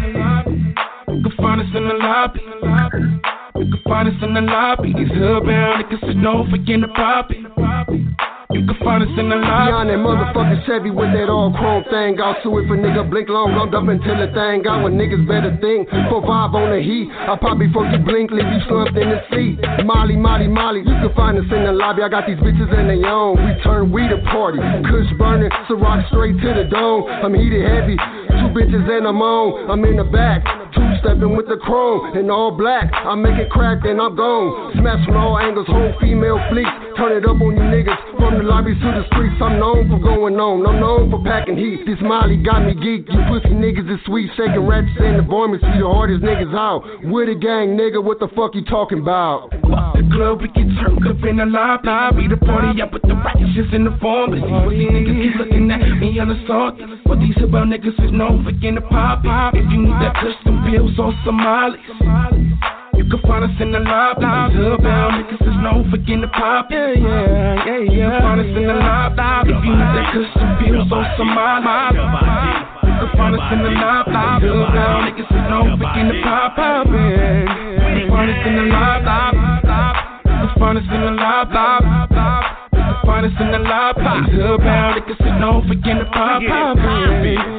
You can find us in the lobby. You can find us in the lobby. These hood-bound niggas is known for getting poppin'. You can find us in the lobby. Beyond that motherfucking Chevy with that all chrome thing. Out to it for nigga blink long, I'm up until the thing out. When niggas better think, four five on the heat. I pop before you blink, leave you slumped in the seat. Molly, Molly, Molly, you can find us in the lobby. I got these bitches in they own. We turn we the party. Kush burning, so rock straight to the dome. I'm heated heavy, two bitches and I'm on. I'm in the back, two-stepping with the chrome. In all black, I make it crack and I'm gone. Smash from all angles, whole female fleets. Turn it up on you niggas. From the lobbies to the streets, I'm known for going on. I'm known for packing heat. This Molly got me geek. You pussy niggas is sweet. Shaking ratchets in the varmints. We the hardest niggas out. With a gang, nigga, what the fuck you talking about? Fuck the club, we get turned up in the lobby. We the party up with the righteous in the form. These pussy niggas keep looking at me on the salt. But these about niggas is known for getting poppin'. If you need that custom bills or Somalis, you can find us in the lobby. These hood-bound niggas is known for getting poppin'. Yeah, yeah, yeah, yeah. You can find us in the lobby. If you need that custom bills or Somalis, you can find us in the lobby. These hood-bound niggas is known for getting poppin'. You can find us in the lobby. You can find us in the lobby. You can find us in the lobby. These hood-bound niggas is known for getting poppin'. You can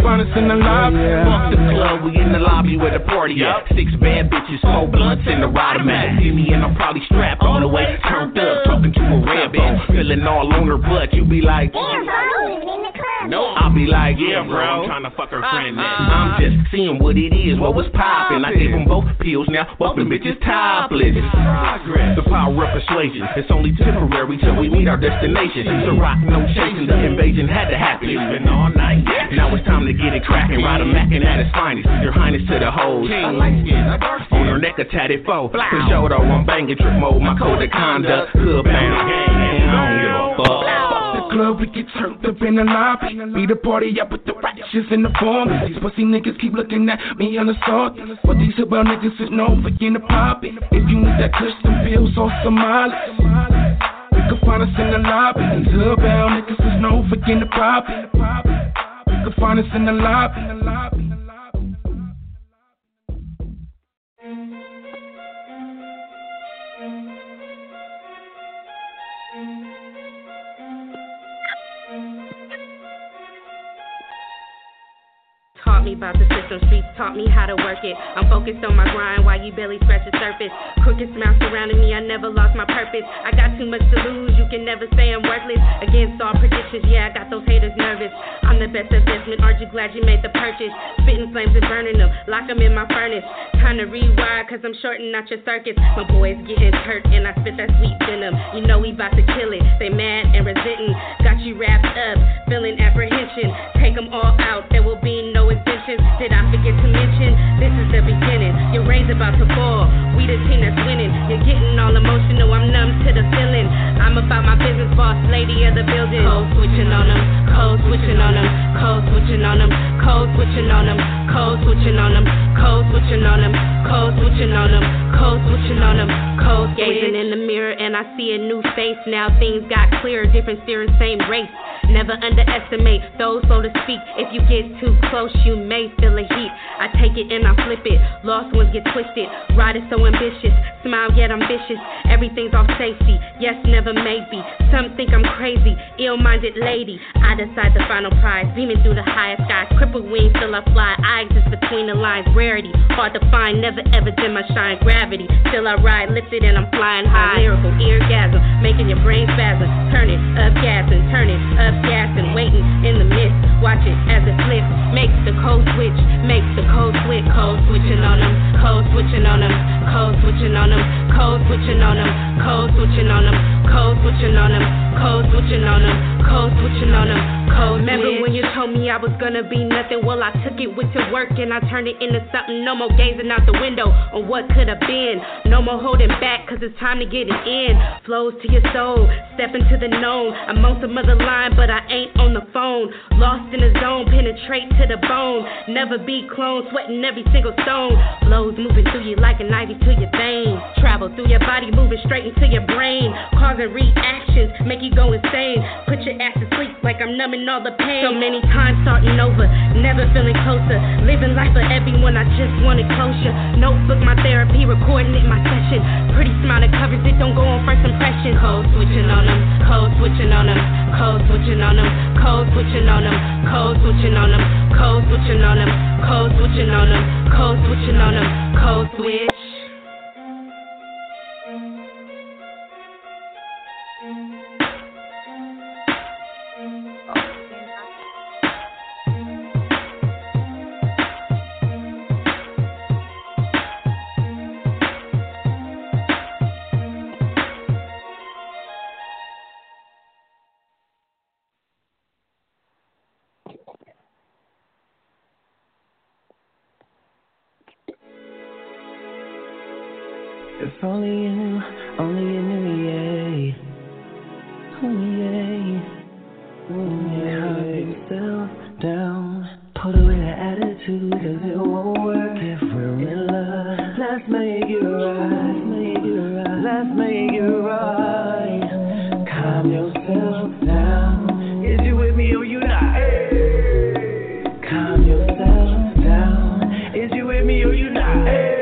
find us in the lobby. Fuck the club, we in the lobby where the party at. Six bad bitches, four blunts in the rider mat. See me and I'm probably strapped on the way, turned up, talking to a Rambo, feeling all on her butt. You be like, yeah, bro, in the club. No, I'll be like, yeah, bro, I'm trying to fuck her friend now. I'm just seeing what it is, what was poppin'. I gave them both pills, now both them bitches topless. The power of persuasion, it's only temporary till we meet our destination. So rock, no chasing, the invasion had to happen. It's been all night, now it's time to get it crackin'. Ride a mackin' at its finest, your highness to the hoes. On her neck a tatted foe, for sure though I'm banging trick mode. My code of conduct, hood bound, gang, I don't give a fuck. The club, we get turned up in the lobby. Be the party up with the righteous in the form. These pussy niggas keep looking at me on the salt. But these hillbilly niggas is known for getting poppin'. If you need that custom pills or Somali, you can find us in the lobby. These hillbilly niggas is known for getting poppin'. You can find us in the lobby. Taught me about the system, streets taught me how to work it. I'm focused on my grind while you barely scratch the surface. Crooked mouth surrounding me, I never lost my purpose. I got too much to lose, you can never say I'm worthless. Against all predictions, yeah, I got those haters nervous. I'm the best investment, aren't you glad you made the purchase? Spitting flames and burning them, lock them in my furnace. Time to rewire, cause I'm shorting out your circuits. My boys getting hurt and I spit that sweet venom. You know we about to kill it, they mad and resenting. Got you wrapped up, feeling apprehension. Take them all out, there will be no exemptions. Did I forget to mention, this is the beginning. Your rain's about to fall, we the team that's winning. You're getting all emotional, I'm numb to the feeling. I'm about my business, boss lady of the building. Code switching on them, code switching on them, code switching on them, code switching on them, code switching on them, code switching on them, code switching on them, code switching on them, code gazing in the mirror and I see a new face. Now things got clearer, different steering, same race. Never underestimate those slow to speak. If you get too close, you may feel a heat. I take it and I flip it. Lost ones get twisted. Ride is so ambitious. Smile yet ambitious. Everything's off safety. Yes, never maybe. Some think I'm crazy. Ill-minded lady. I decide the final prize. Beaming through the highest skies. Crippled wings till I fly. I exist between the lines. Rarity. Hard to find. Never ever dim my shine. Gravity. Still I ride. Lifted and I'm flying high. Lyrical eargasm. Making your brain spasm. Turn it up gas and turn it up gas and waiting in the mist. Watch it as it flips. Makes the code switch. Makes the code switch. Code switching on them. Code switching on them. Code switching on them. Code switching on them. Code switching on them. Code switching on them. Code switching on them. Code switching on them. Code. Remember when you told me I was gonna be nothing? Well, I took it with your work and I turned it into something. No more gazing out the window on what could have been. No more holding back, cause it's time to get it in. Flows to your soul. Step into the known. I'm on some other line, but I ain't on the phone. Lost in the zone, penetrate to the bone. Never be cloned, sweating every single stone. Flows moving through you like an ivy to your veins. Travel through your body, moving straight into your brain. Causing reactions, make you go insane. Put your ass to sleep like I'm numbing all the pain. So many times starting over, never feeling closer. Living life for everyone, I just wanted closure. Notebook my therapy, recording it my session. Pretty smile that covers it, don't go on first impression. Code switching on them, code switching on them, code switching on them, code switching on them, code switching on them, code switching on them, code switching on them, code switching on them, code switch. If only you, only you knew, yeah. Oh, yeah. Oh, yeah. Calm yourself down. Put away the attitude, cause it won't work if we're in love. Let's make it right. Let's make it right. Let's make it right. Calm yourself down. Is you with me or you not? Hey. Calm yourself down. Is you with me or you not? Hey.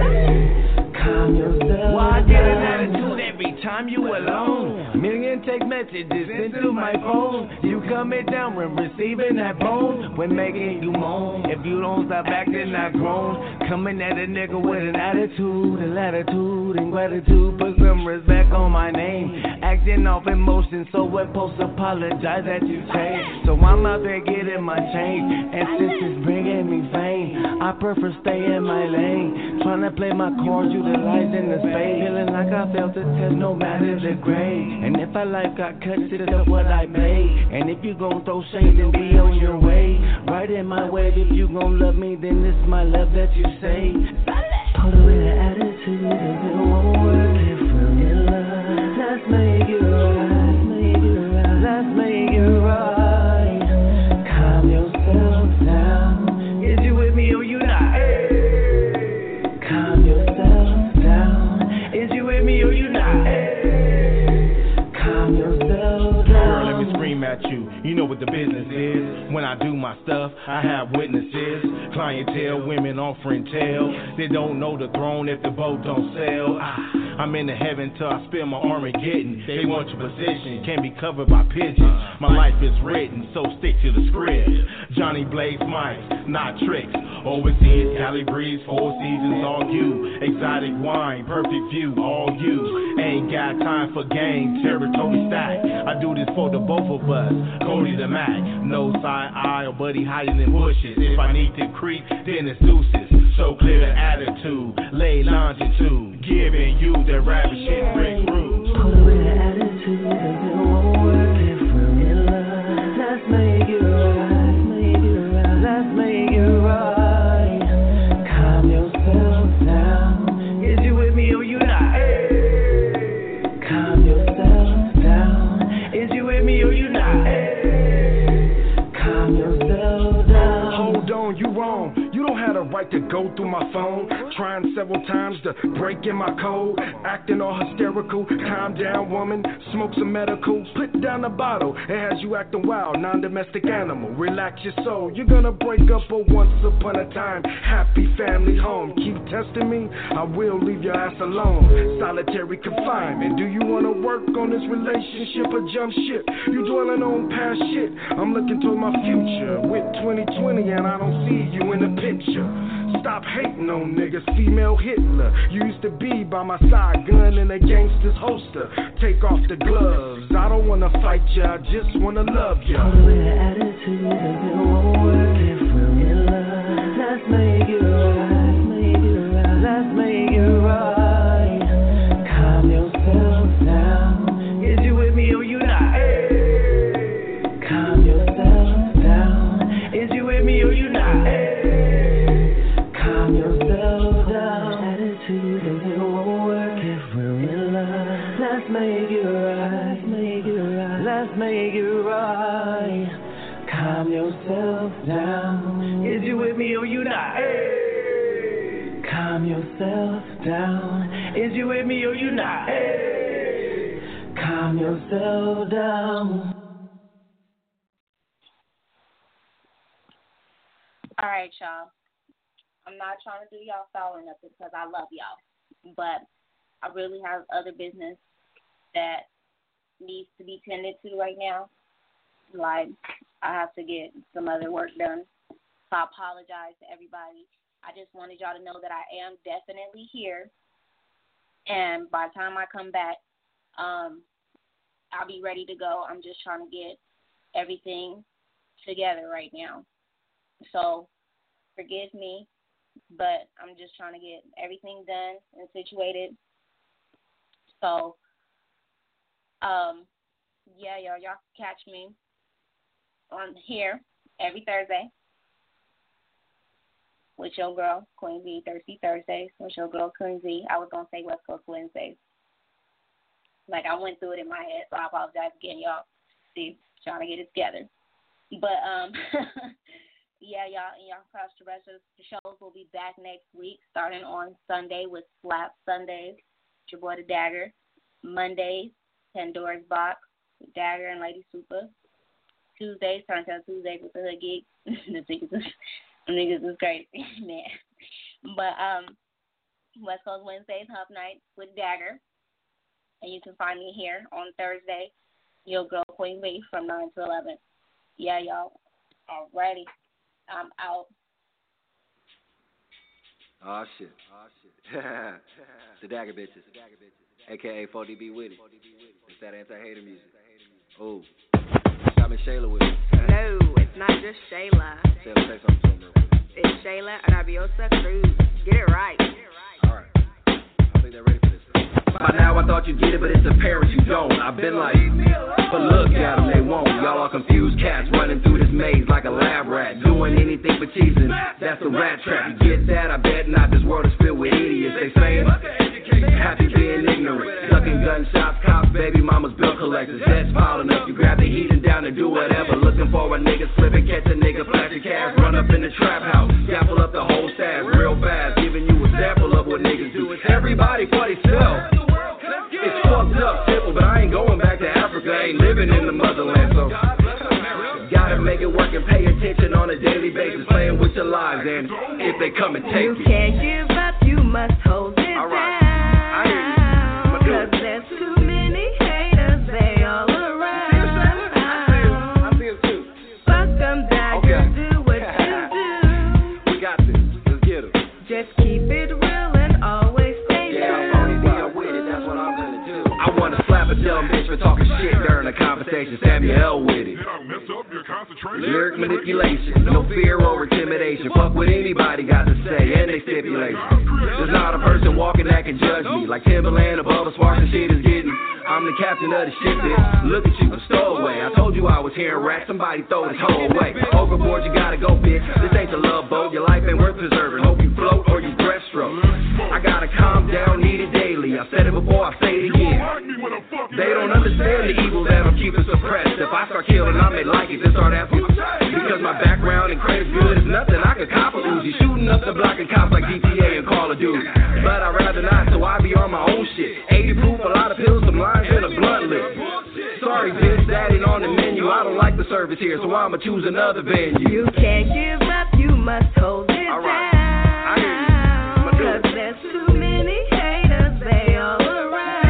Why get an attitude every time you alone? Million text messages sent to my phone. You come coming down when receiving that bone, when making you moan. If you don't stop acting, I groan. Coming at a nigga with an attitude, a latitude, and gratitude. Put some respect on my name. Acting off emotion, so we're supposed to apologize that you changed. So I'm out there getting my change, and since it's bringing me fame, I prefer stay in my lane. Trying to play my cards, utilizing the space. Feeling like I failed to test no matter the grade. And if I life got cut, sit up what I paid. And if you gon' throw shade, then be on your way. Right in my way, if you gon' love me, then this my love that you say. Put away the attitude, if it won't work, if we're in love, let's make it right, make it right, let's make it right. Calm yourself down. Is you with me or you not? Hey. Calm yourself down. Is you with me or you not? Hey. Calm yourself down. Girl, let me scream at you. You know what the business is. When I do my stuff, I have witnesses. Clientele, women offering tail. They don't know the throne if the boat don't sail. Ah, I'm in the heaven till I spill my Armageddon. They want your position, can't be covered by pigeons. My life is written, so stick to the script. Johnny Blaze mics, not tricks. Overseas, Cali breeze, four seasons, all you. Exotic wine, perfect view, all you. Ain't got time for game, territory stack. I do this for the both of us. Cody the Mac, no side eye or buddy hiding in bushes. If I need to creep, then it's deuces. So clear the attitude, lay longitude, giving you the ravishing ring roots. Put away the attitude, cause it won't work if we're in love. Let's make it right, make it right, let's make it right. Calm yourself down. Is you with me or you not? Hey. Calm yourself down. Is you with me or you not? Hey. Calm yourself down. Hold on, you wrong. You don't have the right to go through my phone. Trying several times to break in my code. Acting all hysterical. Calm down, woman. Smoke some medical. Put down the bottle. It has you acting wild. Non-domestic animal. Relax your soul. You're gonna break up a once upon a time happy family home. Keep testing me, I will leave your ass alone. Solitary confinement. Do you wanna work on this relationship or jump ship? You dwelling on past shit. I'm looking toward my future with twenty twenty and I don't see you in the picture. Stop hating on niggas, female Hitler. You used to be by my side, gun in a gangster's holster. Take off the gloves, I don't wanna fight ya, I just wanna love ya. Put away the attitude, cause it won't work if we're in love. Let's make it right, make it right, let's make it right. Calm yourself down. Is you with me or you not? Hey. Calm yourself down. Is you with me or you not? Hey. Calm yourself down. Attitude, cause it won't work if we're in love. Let's make it right, make it right, let's make it right. Calm yourself down. Is you with me or you not? Hey. Calm yourself down. Is you with me or you not? Hey. Calm yourself down. All right, y'all. I'm not trying to do y'all foul or nothing because I love y'all. But I really have other business that needs to be tended to right now. Like, I have to get some other work done. So I apologize to everybody. I just wanted y'all to know that I am definitely here. And by the time I come back, um, I'll be ready to go. I'm just trying to get everything together right now. So forgive me, but I'm just trying to get everything done and situated. So, um, yeah, y'all, y'all can catch me on here every Thursday with your girl, Queen Z, Thirsty Thursdays, with your girl, Queen Z. I was going to say West Coast Wednesdays. Like, I went through it in my head, so I apologize again, y'all. See, trying to get it together. But, um... Yeah, y'all, and y'all catch the rest of the shows. Will be back next week, starting on Sunday with Slap Sundays. It's your boy, The Dagger. Mondays, Pandora's Box with Dagger and Lady Super. Tuesdays, Turntable Tuesdays with the Hood Geek. the niggas is, the niggas is crazy, man. But um, West Coast Wednesdays, Hump Nights with Dagger. And you can find me here on Thursday, your girl, Queen Lee, from nine to eleven. Yeah, y'all. Alrighty. I'm out. Oh, shit. Oh, shit. The Dagger Bitches. A K A four D B Witty. It's that anti-hater music. Ooh. Got me Shayla with it. No, it's not just Shayla. Shayla, say something to him real quick. It's Shayla Arabiosa Cruz. Get it right. All right. I think they're ready for this. By now I thought you'd get it, but it's apparent you don't. I've been like, but look at them, they won't. Y'all are confused cats running through this maze like a lab rat, doing anything for cheesing. That's a rat trap. You get that? I bet not. This world is filled with idiots. They saying happy being ignorant, sucking gunshots, cops, baby mamas, bill collectors. Debts piling up. You grab the heat and down and do whatever. Looking for a nigga slipping, catch a nigga, flash your cash, run up in the trap house, sample up the whole stash real fast, giving you a sample of what niggas do. Everybody for themselves. It's fucked up, simple, but I ain't going back to Africa. I ain't living in the motherland, so gotta make it work and pay attention on a daily basis. Playing with your lives, and if they come and take you, you can't give up. You must hold it all right. down. I hear you. Cause there's too many haters. They all around. I see it too. Fuck them, Dagger. Okay. Do what you do. We got this. Let's get them. Just keep it real and always stay Yeah, down. I'm only being with it. That's what I'm gonna do. I wanna slap a dumb bitch for talking shit during a conversation. Samuel with it. Lyric manipulation, no fear or intimidation. Fuck what anybody got to say, and they stipulate. There's not a person walking that can judge me. Like Timberland above the sparks and shit is getting. I'm the captain of the ship, bitch. Look at you, a stowaway. I told you I was hearing rats. Somebody throw this hoe away. Overboard, you gotta go, bitch. This ain't the love boat. Your life ain't worth preserving. Hope you float or you breaststroke. I gotta calm down, need it daily. I said it before, I say it again. They don't understand the evil that I'm keeping suppressed. If I start killing, I may like it. Then start asking. Because my background and credit's good as nothing. I could cop a Uzi, shooting up the block and cops like G T A and Call of Duty. But I'd rather not, so I be on my own shit. eighty proof, a lot of pills, some lines, and a blunt lip. Sorry, bitch, that ain't on the menu. I don't like the service here, so I'ma choose another venue. You can't give up. You must hold it all right. down. I hear you. Cause there's too many haters. They all around.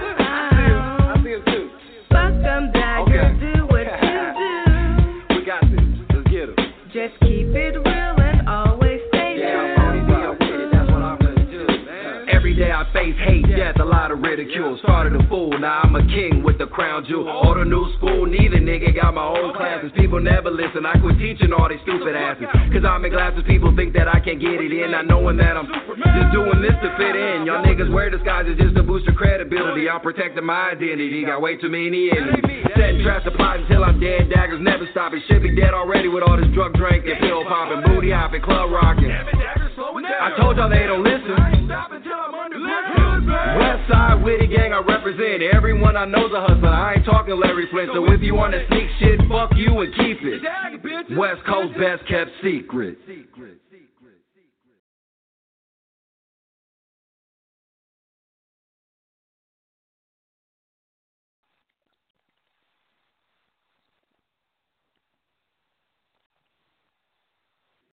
I see it too. Fuck them, Dagger. Okay. Do what you do. We got this. Let's get them. Just keep it real and always stay Yeah, down. I'm only being with it. That's what I'm gonna do, man. Every day I face hate, death, a lot of ridicule. Started a fool, now I'm a king with the crown jewel. Or the new school, neither nigga got my own classes. People never listen, I quit teaching all these stupid asses. Cause I'm in glasses, people think that I can't get it in. Not knowing that I'm just doing this to fit in. Y'all niggas wear disguises just to boost your credibility. I'm protecting my identity, got way too many enemies. Setting traps to plot until I'm dead, daggers never stop. It should be dead already with all this drug drinking, pill popping, booty hopping, club rocking. I told y'all they don't listen. West side with the gang I represent. Everyone I know's a hustler. I ain't talking Larry Flint. So if you wanna sneak shit, fuck you and keep it. West Coast best kept secret.